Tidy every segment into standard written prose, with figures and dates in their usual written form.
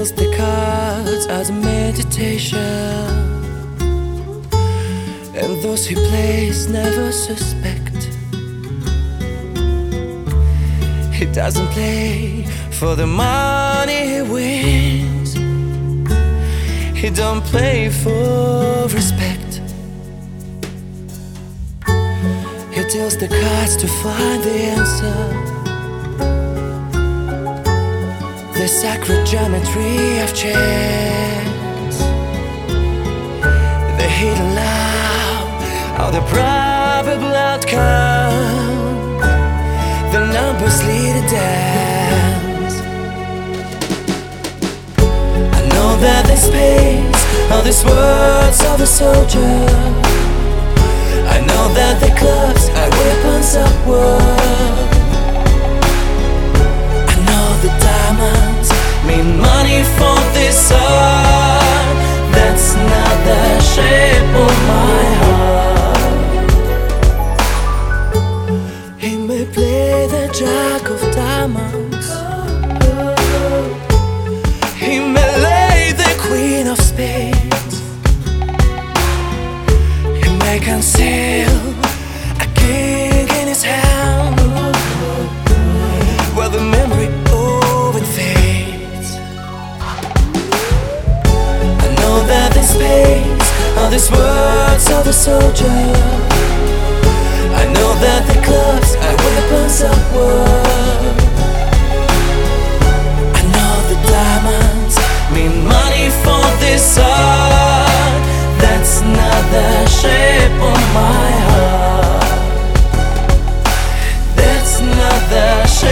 deals the cards as a meditation, and those he plays never suspect. He doesn't play for the money he wins. He don't play for respect. He deals the cards to find the answer, the sacred geometry of chance, the hidden love of the probable outcome. The numbers lead a dance. I know that this pains all these words of a soldier. I know that the clubs are weapons of war. I know the diamonds mean money for this art. That's not the shape of my heart. He may play the jack of diamonds, he may lay the queen of spades, he may conceal a king in his hand, while the memory of it fades. I know that this pains are these words of a soldier. I know that the clubs are weapons of war. I know the diamonds mean money for this art. That's not the shape of my heart. That's not the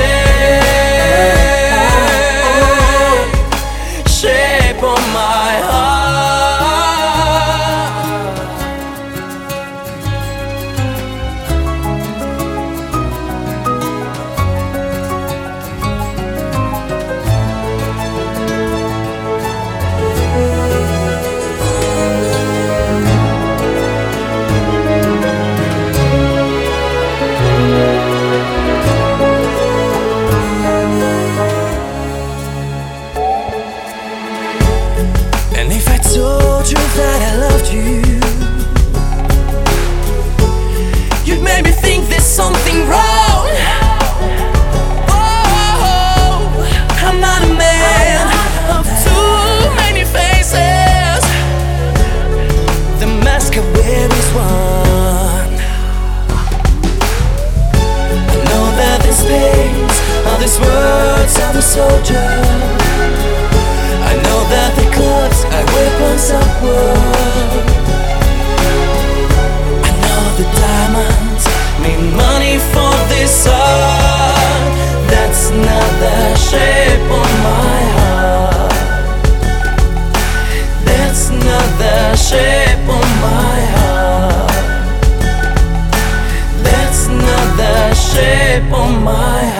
shape of my heart. And if I told you that I loved you, you'd make me think there's something wrong. Oh, I'm not a man of too many faces. The mask I wear is one. I know that this pains are these words of a soldier. I know that the clubs are weapons of war. I know the diamonds mean money for this art. That's not the shape of my heart. That's not the shape of my heart. That's not the shape of my heart.